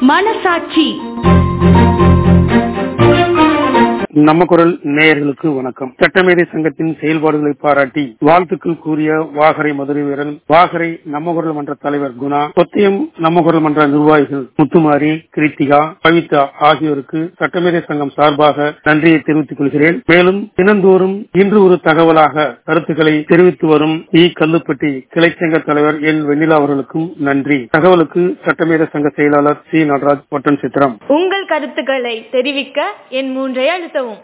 மனசாட்சி. நம்ம குரல் நேயர்களுக்கு வணக்கம். சட்டமேதை சங்கத்தின் செயல்பாடுகளை பாராட்டி வாழ்த்துக்கள் கூறிய வாகரை மதுரை வீரன், வாகரை நம்ம குரல் மன்ற தலைவர் குணா, கொத்தியம் நம்ம குரல் மன்ற நிர்வாகிகள் முத்துமாரி, கிருத்திகா, பவிதா ஆகியோருக்கு சட்டமேதை சங்கம் சார்பாக நன்றியை தெரிவித்துக் கொள்கிறேன். மேலும் தினந்தோறும் இன்று ஒரு தகவலாக கருத்துக்களை தெரிவித்து வரும் கல்லுப்பட்டி கிளைச்சங்க தலைவர் என் வெண்ணிலா அவர்களுக்கும் நன்றி. தகவலுக்கு சட்டமேதை சங்க செயலாளர் சி நடராஜ், ஒட்டன் சித்திரம். உங்கள் கருத்துக்களை தெரிவிக்க என் 3 அழுத்தவும்.